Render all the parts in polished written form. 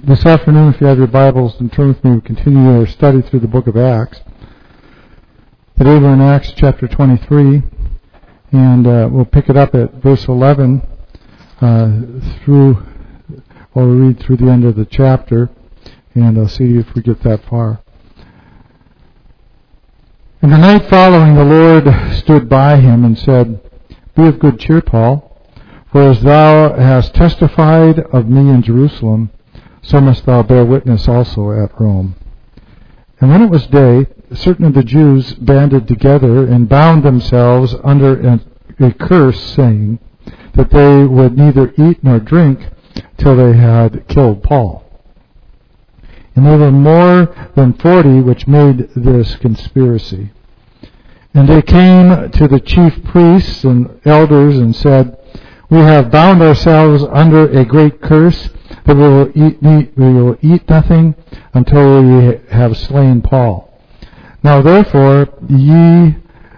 This afternoon, if you have your Bibles, and turn with me, we continue our study through the book of Acts. Today we're in Acts chapter 23, and we'll pick it up at verse 11 we'll read through the end of the chapter, and I'll see if we get that far. In the night following, the Lord stood by him and said, "Be of good cheer, Paul, for as thou hast testified of me in Jerusalem, so must thou bear witness also at Rome." And when it was day, certain of the Jews banded together and bound themselves under a curse, saying that they would neither eat nor drink till they had killed Paul. And there were more than 40 which made this conspiracy. And they came to the chief priests and elders and said, "We have bound ourselves under a great curse, that we will eat nothing until we have slain Paul. Now therefore ye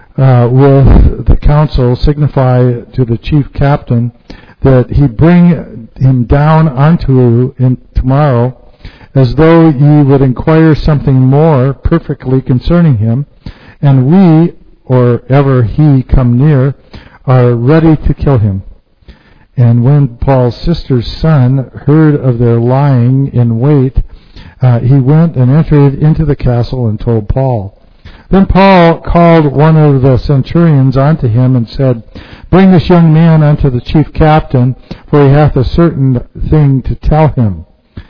with the council signify to the chief captain that he bring him down unto you tomorrow, as though ye would inquire something more perfectly concerning him, and we, or ever he come near, are ready to kill him." And when Paul's sister's son heard of their lying in wait, he went and entered into the castle and told Paul. Then Paul called one of the centurions unto him and said, "Bring this young man unto the chief captain, for he hath a certain thing to tell him."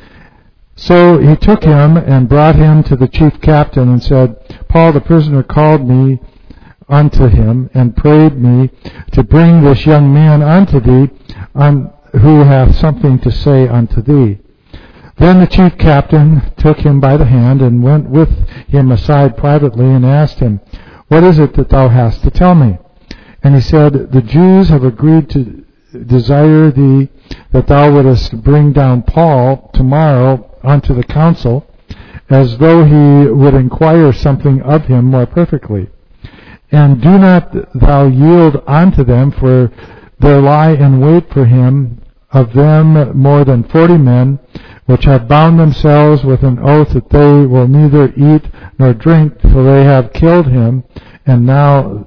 So he took him and brought him to the chief captain and said, "Paul the prisoner called me unto him and prayed me to bring this young man unto thee, who hath something to say unto thee." Then the chief captain took him by the hand and went with him aside privately and asked him, "What is it that thou hast to tell me?" And he said, "The Jews have agreed to desire thee that thou wouldest bring down Paul tomorrow unto the council, as though he would inquire something of him more perfectly. And do not thou yield unto them, for there lie in wait for him of them more than 40 men, which have bound themselves with an oath that they will neither eat nor drink till they have killed him, and now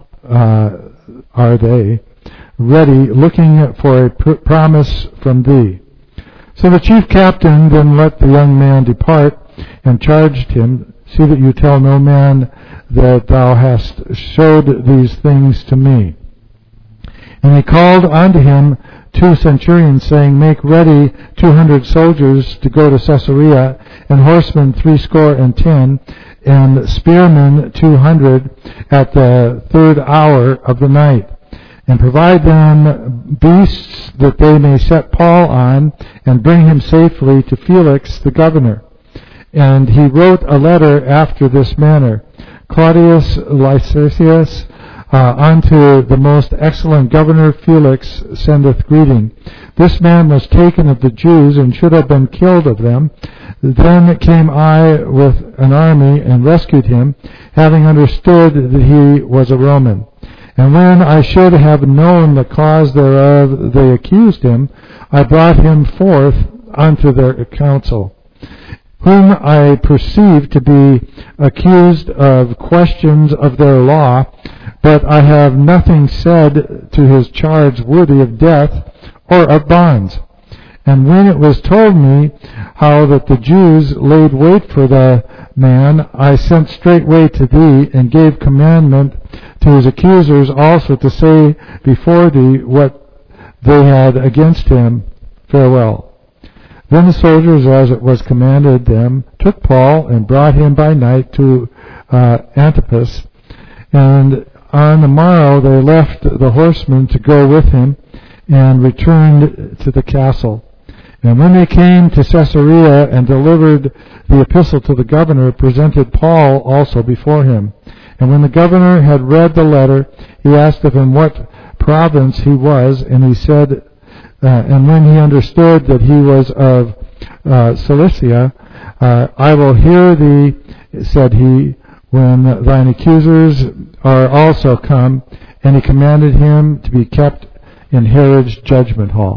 are they ready, looking for a promise from thee." So the chief captain then let the young man depart, and charged him, "See that you tell no man that thou hast showed these things to me." And he called unto him 2 centurions, saying, "Make ready 200 soldiers to go to Caesarea, and horsemen 70, and spearmen 200 at the 3rd hour of the night. And provide them beasts that they may set Paul on, and bring him safely to Felix the governor." And he wrote a letter after this manner: "Claudius Lysias, unto the most excellent governor Felix sendeth greeting. This man was taken of the Jews, and should have been killed of them. Then came I with an army, and rescued him, having understood that he was a Roman. And when I should have known the cause thereof they accused him, I brought him forth unto their council, whom I perceived to be accused of questions of their law, but I have nothing said to his charge worthy of death or of bonds. And when it was told me how that the Jews laid wait for the man, I sent straightway to thee, and gave commandment to his accusers also to say before thee what they had against him. Farewell." Then the soldiers, as it was commanded them, took Paul and brought him by night to Antipas. And on the morrow they left the horsemen to go with him, and returned to the castle. And when they came to Caesarea and delivered the epistle to the governor, presented Paul also before him. And when the governor had read the letter, he asked of him what province he was, and he said, and when he understood that he was of Cilicia, "I will hear thee," said he, "when thine accusers are also come." And he commanded him to be kept in Herod's judgment hall.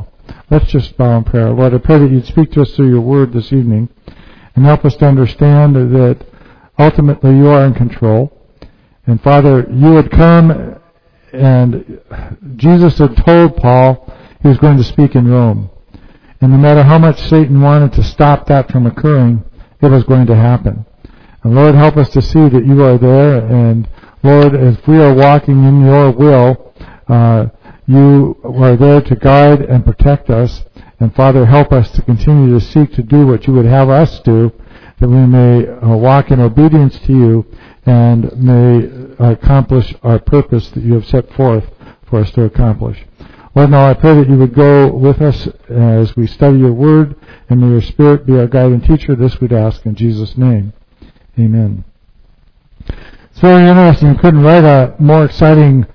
Let's just bow in prayer. Lord, I pray that you'd speak to us through your word this evening and help us to understand that ultimately you are in control. And Father, you had come and Jesus had told Paul he was going to speak in Rome. And no matter how much Satan wanted to stop that from occurring, it was going to happen. And Lord, help us to see that you are there. And Lord, as we are walking in your will, you are there to guide and protect us. And Father, help us to continue to seek to do what you would have us do, that we may walk in obedience to you and may accomplish our purpose that you have set forth for us to accomplish. Lord, now I pray that you would go with us as we study your word, and may your Spirit be our guide and teacher. This we'd ask in Jesus' name. Amen. It's very interesting. You couldn't write a more exciting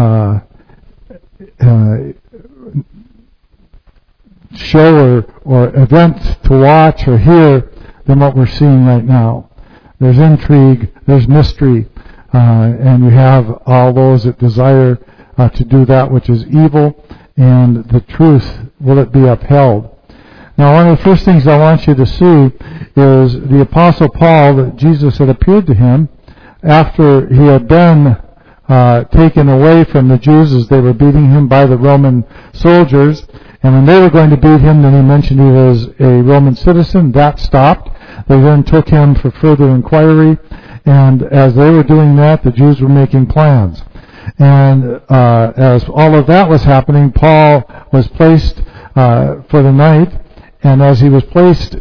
show or event to watch or hear than what we're seeing right now. There's intrigue, there's mystery, and you have all those that desire to do that which is evil, and the truth, will it be upheld? Now, one of the first things I want you to see is the Apostle Paul, that Jesus had appeared to him after he had been taken away from the Jews as they were beating him by the Roman soldiers. And when they were going to beat him, then he mentioned he was a Roman citizen. That stopped. They then took him for further inquiry. And as they were doing that, the Jews were making plans. And as all of that was happening, Paul was placed for the night. And as he was placed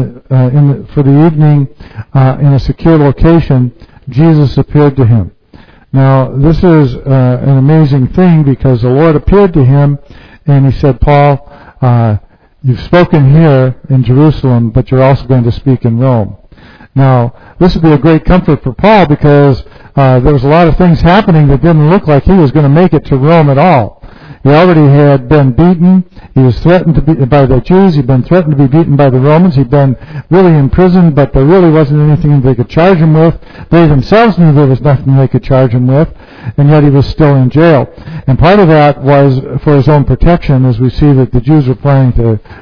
for the evening in a secure location, Jesus appeared to him. Now, this is an amazing thing, because the Lord appeared to him and he said, Paul, you've spoken here in Jerusalem, but you're also going to speak in Rome. Now, this would be a great comfort for Paul, because there was a lot of things happening that didn't look like he was going to make it to Rome at all. He already had been beaten. He was threatened to be by the Jews. He'd been threatened to be beaten by the Romans. He'd been really imprisoned, but there really wasn't anything they could charge him with. They themselves knew there was nothing they could charge him with, and yet he was still in jail. And part of that was for his own protection, as we see that the Jews were planning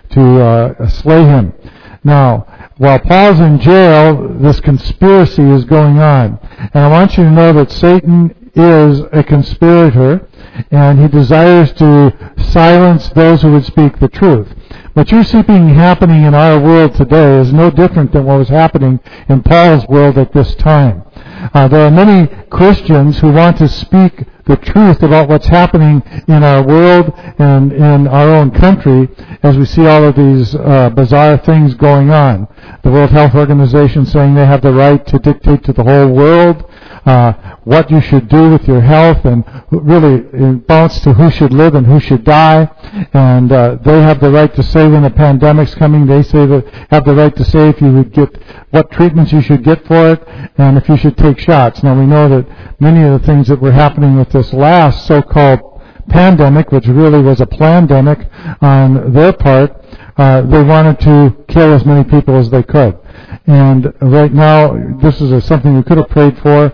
to slay him. Now, while Paul's in jail, this conspiracy is going on. And I want you to know that Satan is a conspirator, and he desires to silence those who would speak the truth. What you're seeing happening in our world today is no different than what was happening in Paul's world at this time. There are many Christians who want to speak the truth about what's happening in our world and in our own country, as we see all of these bizarre things going on. The World Health Organization saying they have the right to dictate to the whole world what you should do with your health, and really it bounce to who should live and who should die. And they have the right to say when a pandemic's coming. They say that have the right to say if you would get what treatments you should get for it, and if you should take shots. Now, we know that many of the things that were happening with this last so-called pandemic, which really was a plandemic on their part, they wanted to kill as many people as they could. And right now, this is something we could have prayed for.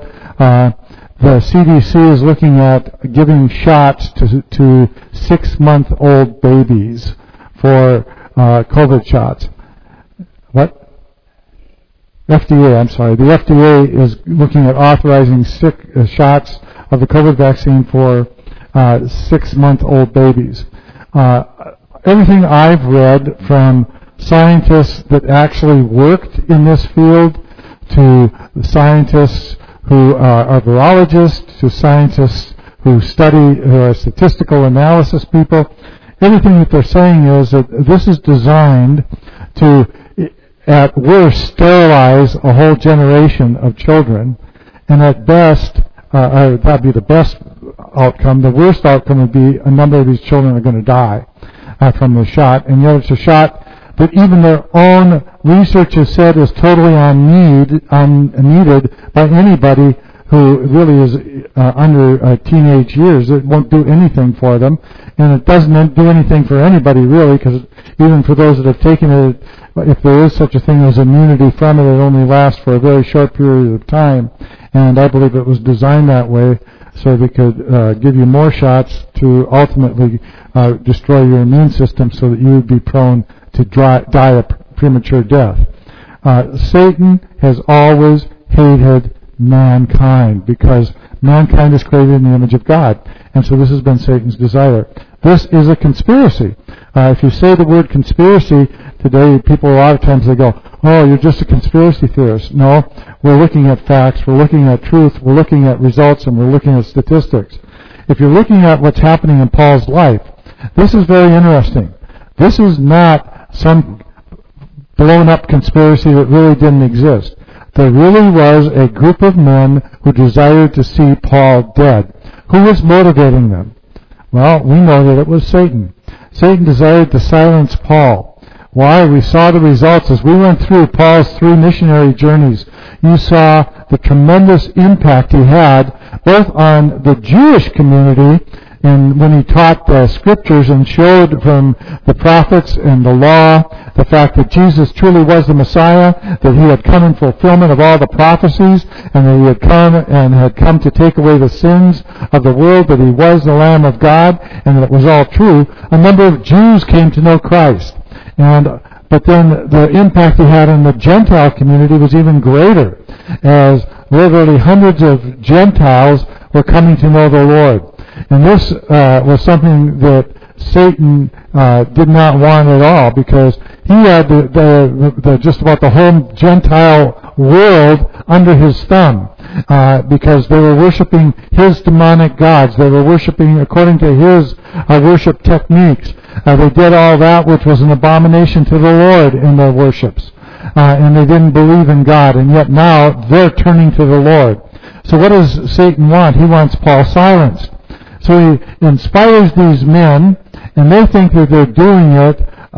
The CDC is looking at giving shots to 6-month-old babies for COVID shots. What? FDA, I'm sorry. The FDA is looking at authorizing shots of the COVID vaccine for 6-month-old babies. Everything I've read from scientists that actually worked in this field, to scientists who are virologists, to scientists who are statistical analysis people, everything that they're saying is that this is designed to, at worst, sterilize a whole generation of children, and at best, that'd be the best outcome. The worst outcome would be a number of these children are going to die from the shot, and yet it's a shot that even their own research has said is totally unneeded by anybody who really is under teenage years. It won't do anything for them, and it doesn't do anything for anybody really, because even for those that have taken it, if there is such a thing as immunity from it, it only lasts for a very short period of time, and I believe it was designed that way so they could give you more shots to ultimately destroy your immune system so that you would be prone to die a premature death. Satan has always hated mankind because mankind is created in the image of God. And so this has been Satan's desire. This is a conspiracy. If you say the word conspiracy today, people a lot of times they go, oh, you're just a conspiracy theorist. No, we're looking at facts, we're looking at truth, we're looking at results, and we're looking at statistics. If you're looking at what's happening in Paul's life, this is very interesting. This is not some blown up conspiracy that really didn't exist. There really was a group of men who desired to see Paul dead. Who was motivating them? Well, we know that it was Satan. Satan desired to silence Paul. Why? We saw the results as we went through Paul's 3 missionary journeys. You saw the tremendous impact he had both on the Jewish community and when he taught the scriptures and showed from the prophets and the law the fact that Jesus truly was the Messiah, that he had come in fulfillment of all the prophecies, and that he had come to take away the sins of the world, that he was the Lamb of God, and that it was all true. A number of Jews came to know Christ. But then the impact he had on the Gentile community was even greater, as literally hundreds of Gentiles were coming to know the Lord. And this was something that Satan did not want at all, because he had just about the whole Gentile world under his thumb, because they were worshiping his demonic gods. They were worshiping according to his worship techniques. They did all that which was an abomination to the Lord in their worships, and they didn't believe in God, and yet now they're turning to the Lord. So what does Satan want? He wants Paul silenced. So he inspires these men, and they think that they're doing it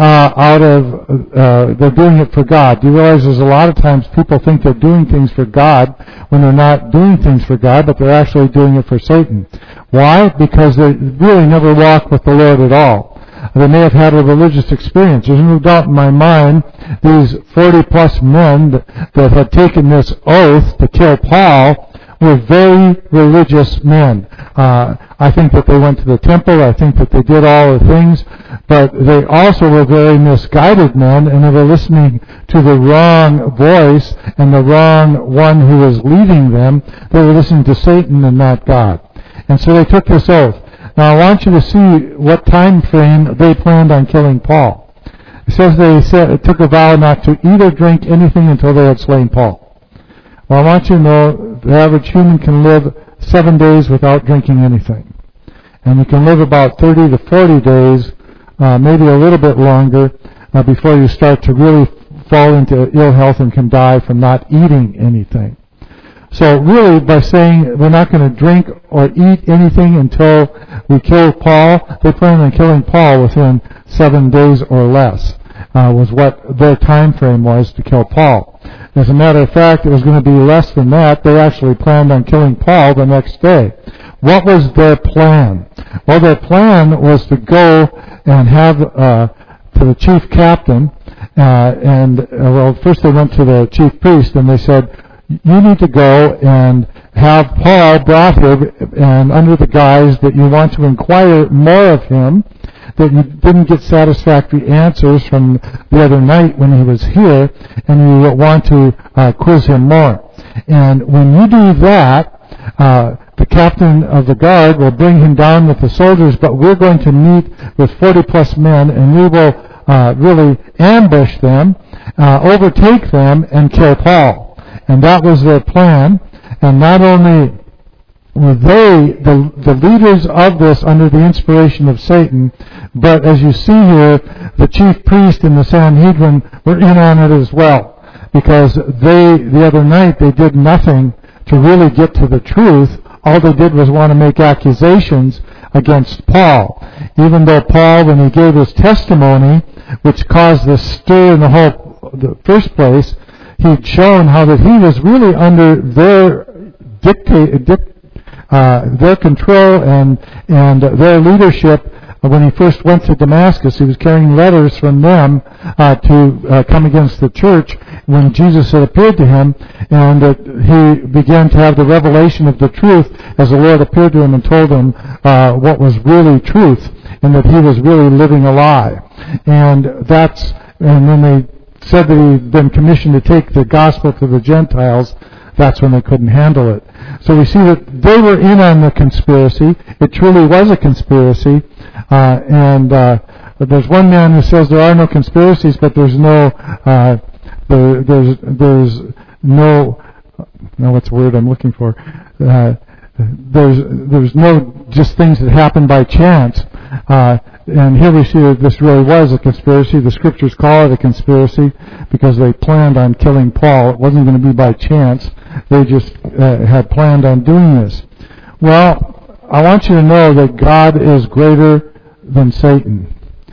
they're doing it for God. Do you realize there's a lot of times people think they're doing things for God when they're not doing things for God, but they're actually doing it for Satan. Why? Because they really never walk with the Lord at all. They may have had a religious experience. There's no doubt in my mind these 40-plus men that had taken this oath to kill Paul were very religious men. I think that they went to the temple. I think that they did all the things. But they also were very misguided men, and they were listening to the wrong voice and the wrong one who was leading them. They were listening to Satan and not God. And so they took this oath. Now I want you to see what time frame they planned on killing Paul. It says they took a vow not to eat or drink anything until they had slain Paul. Well, I want you to know the average human can live 7 days without drinking anything. And you can live about 30 to 40 days, maybe a little bit longer, before you start to really fall into ill health and can die from not eating anything. So really, by saying we're not going to drink or eat anything until we kill Paul, they planned on killing Paul within 7 days or less, was what their time frame was to kill Paul. As a matter of fact, it was going to be less than that. They actually planned on killing Paul the next day. What was their plan? Well, their plan was to go and have to the chief captain, first they went to the chief priest and they said, you need to go and have Paul brought here, and under the guise that you want to inquire more of him, that you didn't get satisfactory answers from the other night when he was here, and you want to quiz him more. And when you do that, the captain of the guard will bring him down with the soldiers, but we're going to meet with 40-plus men, and we will really ambush them, overtake them, and kill Paul. And that was their plan. And not only were they the leaders of this under the inspiration of Satan, but as you see here, the chief priest and the Sanhedrin were in on it as well. Because the other night, they did nothing to really get to the truth. All they did was want to make accusations against Paul. Even though Paul, when he gave his testimony, which caused this stir in the first place, he'd shown how that he was really under their their control and their leadership when he first went to Damascus, he was carrying letters from them to come against the church when Jesus had appeared to him, and he began to have the revelation of the truth as the Lord appeared to him and told him what was really truth, and that he was really living a lie. And when they said that he'd been commissioned to take the gospel to the Gentiles, that's when they couldn't handle it. So we see that they were in on the conspiracy. It truly was a conspiracy. But there's one man who says there are no conspiracies, but there's no what's the word I'm looking for? There's no just things that happen by chance. And here we see that this really was a conspiracy. The scriptures call it a conspiracy because they planned on killing Paul. It wasn't going to be by chance. They just had planned on doing this. Well, I want you to know that God is greater than Satan.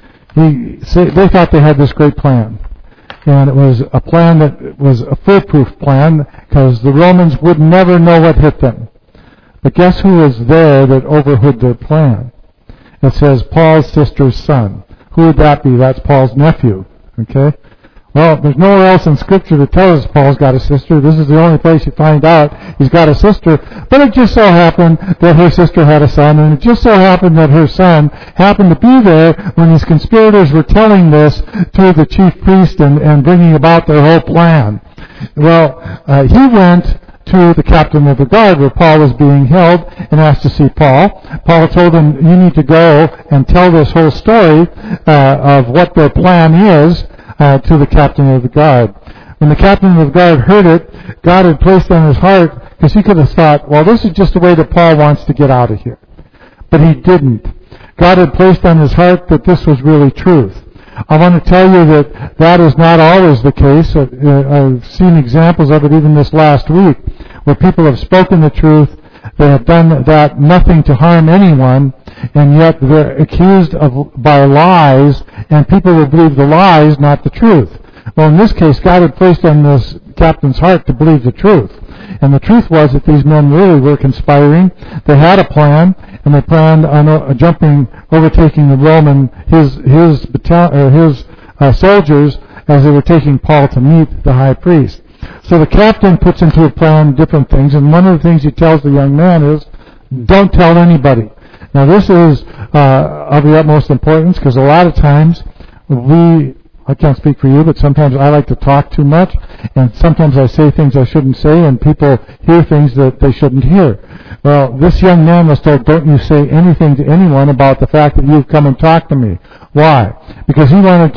They thought they had this great plan. And it was a plan that was a foolproof plan because the Romans would never know what hit them. But guess who was there that overheard their plan? It says Paul's sister's son. Who would that be? That's Paul's nephew. Okay? Well, there's nowhere else in Scripture that tells us Paul's got a sister. This is the only place you find out he's got a sister. But it just so happened that her sister had a son, and it just so happened that her son happened to be there when these conspirators were telling this to the chief priest and bringing about their whole plan. Well, he went to the captain of the guard where Paul was being held and asked to see Paul. Paul told him, you need to go and tell this whole story of what their plan is to the captain of the guard. When the captain of the guard heard it, God had placed on his heart, because he could have thought, well, this is just the way that Paul wants to get out of here. But he didn't. God had placed on his heart that this was really truth. I want to tell you that that is not always the case. I've seen examples of it even this last week, where people have spoken the truth, they have done that nothing to harm anyone, and yet they're accused by lies, and people will believe the lies, not the truth. Well, in this case, God had placed on this captain's heart to believe the truth. And the truth was that these men really were conspiring. They had a plan, and they planned on overtaking the Roman, his soldiers, as they were taking Paul to meet the high priest. So the captain puts into a plan different things, and one of the things he tells the young man is, don't tell anybody. Now this is of the utmost importance, because a lot of times I can't speak for you, but sometimes I like to talk too much, and sometimes I say things I shouldn't say, and people hear things that they shouldn't hear. Well, this young man was told, don't you say anything to anyone about the fact that you've come and talked to me. Why? Because he wanted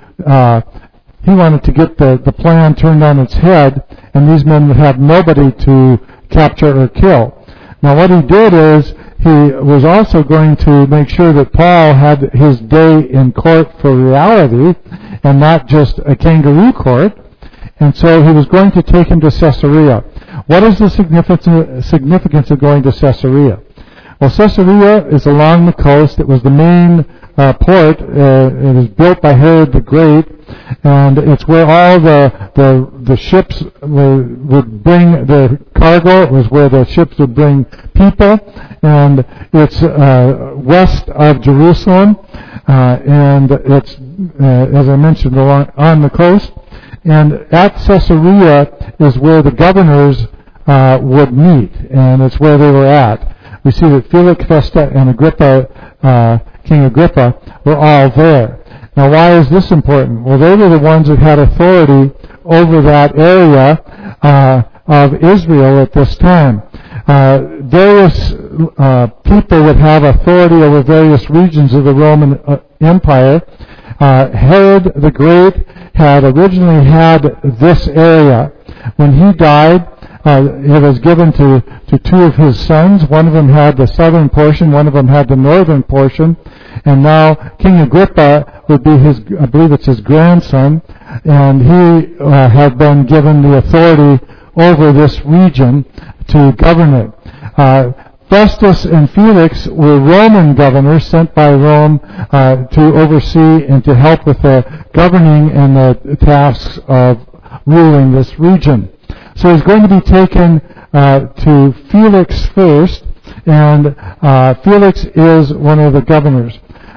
to get the plan turned on its head, and these men would have nobody to capture or kill. Now what he did is, he was also going to make sure that Paul had his day in court for reality and not just a kangaroo court. And so he was going to take him to Caesarea. What is the significance of going to Caesarea? Well, Caesarea is along the coast. It was the main port. It was built by Herod the Great, and it's where all the ships would bring the cargo. It was where the ships would bring people, and it's west of Jerusalem, and it's, as I mentioned, on the coast. And at Caesarea is where the governors would meet, and it's where they were at. We see that Felix, Festus, and King Agrippa were all there. Now, why is this important? Well, they were the ones that had authority over that area of Israel at this time. Various people would have authority over various regions of the Roman Empire. Herod the Great had originally had this area. When he died, it was given to two of his sons. One of them had the southern portion, one of them had the northern portion. And now King Agrippa would be I believe it's his grandson, and he had been given the authority over this region to govern it. Festus and Felix were Roman governors sent by Rome to oversee and to help with the governing and the tasks of ruling this region. So he's going to be taken to Felix first, and Felix is one of the governors.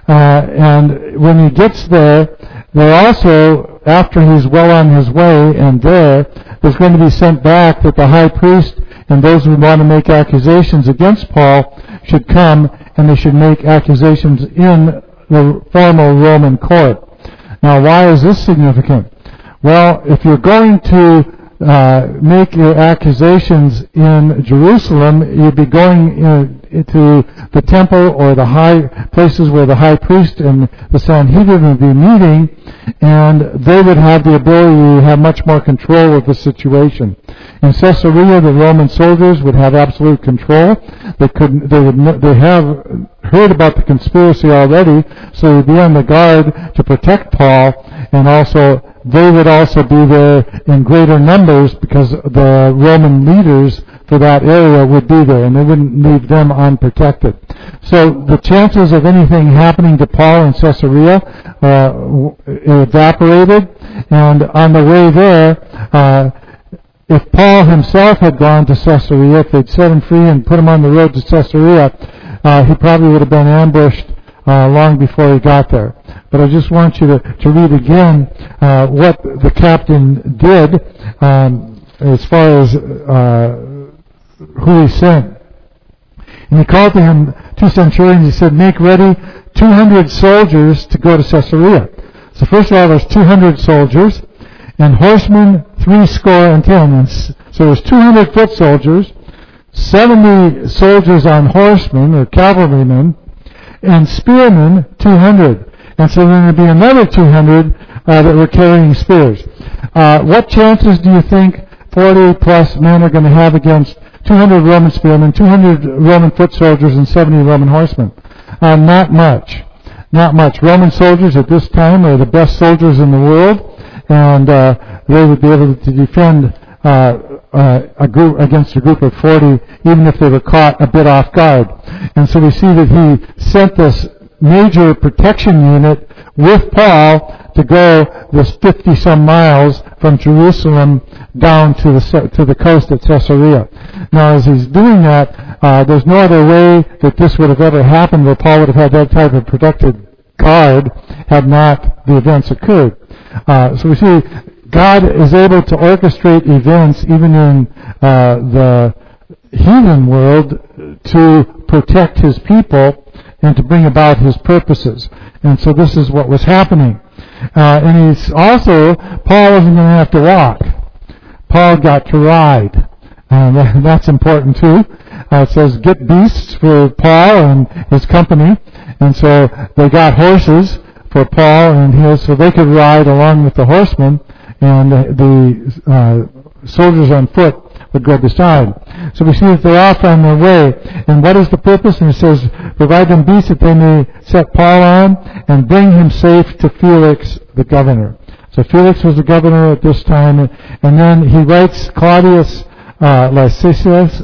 And when he gets there, they're also, after he's well on his way and there's going to be sent back that the high priest and those who want to make accusations against Paul should come, and they should make accusations in the formal Roman court. Now, why is this significant? Well, if you're going to make your accusations in Jerusalem, you'd be going into the temple or the high places where the high priest and the Sanhedrin would be meeting, and they would have the ability to have much more control of the situation. In Caesarea, the Roman soldiers would have absolute control. They have heard about the conspiracy already, so they'd be on the guard to protect Paul, and also they would also be there in greater numbers because the Roman leaders for that area would be there, and they wouldn't leave them unprotected. So the chances of anything happening to Paul in Caesarea evaporated, and on the way there, if Paul himself had gone to Caesarea, if they'd set him free and put him on the road to Caesarea, he probably would have been ambushed long before he got there. But I just want you to read again what the captain did as far as who he sent. And he called to him 2 centurions. He said, make ready 200 soldiers to go to Caesarea. So first of all, there's 200 soldiers, and horsemen 70. And so there's 200 foot soldiers, 70 soldiers on horsemen or cavalrymen, and spearmen 200. And so then there'd be another 200 that were carrying spears. What chances do you think 40 plus men are going to have against 200 Roman spearmen, 200 Roman foot soldiers, and 70 Roman horsemen? Not much. Not much. Roman soldiers at this time are the best soldiers in the world, and they would be able to defend against a group of 40, even if they were caught a bit off guard. And so we see that he sent this major protection unit with Paul to go this 50-some miles from Jerusalem down to the coast at Caesarea. Now, as he's doing that, there's no other way that this would have ever happened where Paul would have had that type of protected guard had not the events occurred. So we see God is able to orchestrate events even in the heathen world to protect his people and to bring about his purposes. And so this is what was happening. And he's also, Paul wasn't going to have to walk. Paul got to ride. That's important too. It says, get beasts for Paul and his company. And so they got horses for Paul and his, so they could ride along with the horsemen, and the soldiers on foot would go beside. So we see that they're off on their way. And what is the purpose? And it says, provide them beasts that they may set Paul on and bring him safe to Felix the governor. So Felix was the governor at this time. And then he writes, Claudius Lysias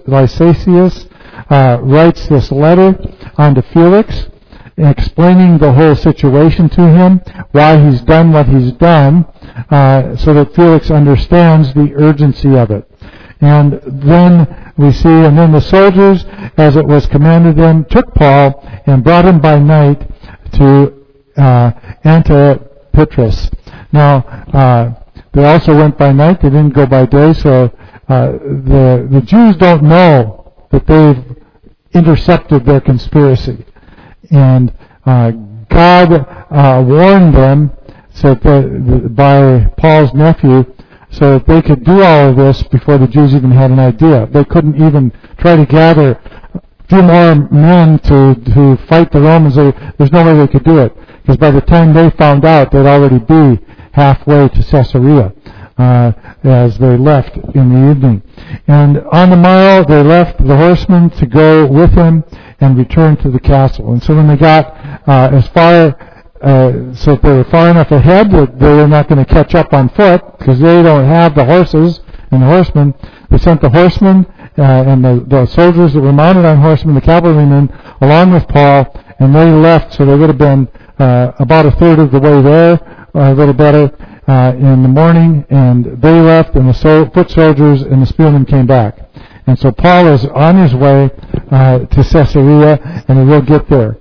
writes this letter onto Felix, explaining the whole situation to him, why he's done what he's done, so that Felix understands the urgency of it. And then we see, and then the soldiers, as it was commanded them, took Paul and brought him by night to Antipatris. Now, they also went by night, they didn't go by day, so the Jews don't know that they've intercepted their conspiracy. And God warned them so that by Paul's nephew, so that they could do all of this before the Jews even had an idea. They couldn't even try to gather a few more men to fight the Romans. There's no way they could do it, because by the time they found out, they'd already be halfway to Caesarea as they left in the evening. And on the morrow, they left the horsemen to go with him and return to the castle. And so when they got as far, so if they were far enough ahead that they were not going to catch up on foot, because they don't have the horses and the horsemen, they sent the horsemen and the soldiers that were mounted on horsemen, the cavalrymen, along with Paul, and they left, so they would have been about a third of the way there, a little better, in the morning, and they left, and the foot soldiers and the spearmen came back. And so Paul is on his way to Caesarea, and he will get there.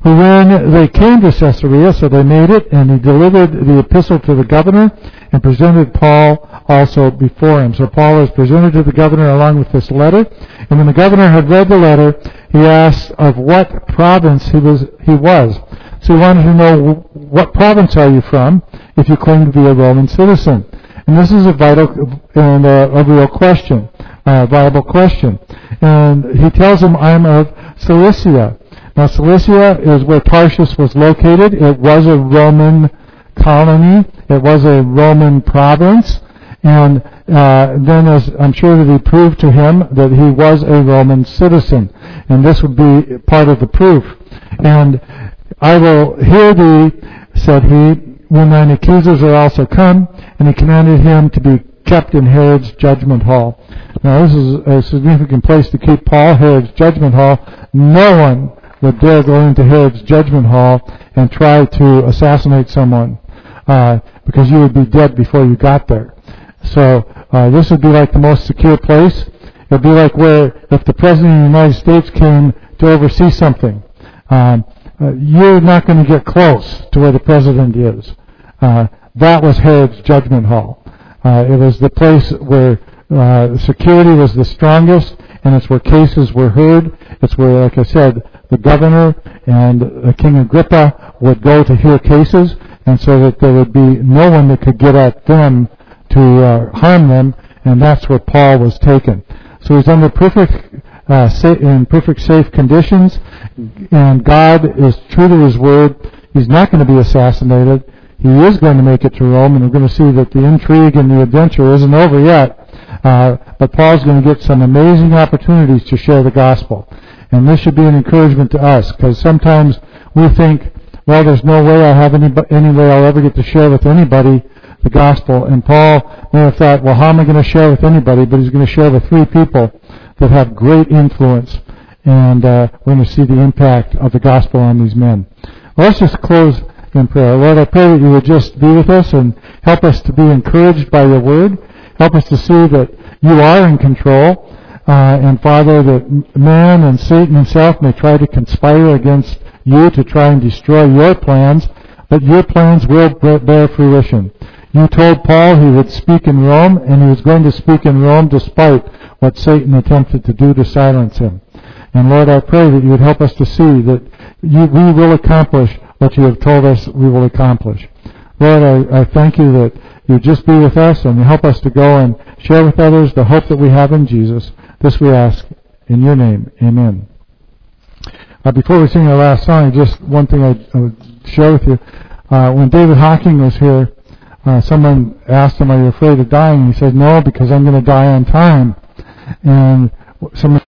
who when they came to Caesarea, so they made it, and he delivered the epistle to the governor and presented Paul also before him. So Paul was presented to the governor along with this letter, and when the governor had read the letter, he asked of what province he was. So he wanted to know, what province are you from if you claim to be a Roman citizen? And this is a vital and a real question, a viable question. And he tells him, I'm of Cilicia. Now Cilicia is where Tarshish was located. It was a Roman colony. It was a Roman province. And then as I'm sure that he proved to him that he was a Roman citizen. And this would be part of the proof. And I will hear thee, said he, when thine accusers are also come, and he commanded him to be kept in Herod's judgment hall. Now this is a significant place to keep Paul, Herod's judgment hall. No one would dare go into Herod's judgment hall and try to assassinate someone, because you would be dead before you got there. So this would be like the most secure place. It would be like where if the President of the United States came to oversee something, you're not going to get close to where the President is. That was Herod's judgment hall. It was the place where security was the strongest, and it's where cases were heard. It's where, like I said, the governor and King Agrippa would go to hear cases, and so that there would be no one that could get at them to harm them, and that's where Paul was taken. So he's under in perfect safe conditions, and God is true to his word. He's not going to be assassinated. He is going to make it to Rome, and we're going to see that the intrigue and the adventure isn't over yet. But Paul's going to get some amazing opportunities to share the gospel. And this should be an encouragement to us, because sometimes we think, well, there's no way any way I'll ever get to share with anybody the gospel. And Paul may have thought, well, how am I going to share with anybody? But he's going to share with 3 people that have great influence. And we're going to see the impact of the gospel on these men. Well, let's just close in prayer. Lord, I pray that you would just be with us and help us to be encouraged by your word. Help us to see that you are in control. And Father, that man and Satan himself may try to conspire against you to try and destroy your plans, but your plans will bear fruition. You told Paul he would speak in Rome, and he was going to speak in Rome despite what Satan attempted to do to silence him. And Lord, I pray that you would help us to see that we will accomplish what you have told us we will accomplish. Lord, I thank you that you just be with us and you help us to go and share with others the hope that we have in Jesus. This we ask in your name. Amen. Before we sing our last song, just one thing I would share with you. When David Hawking was here, someone asked him, are you afraid of dying? He said, no, because I'm going to die on time. And someone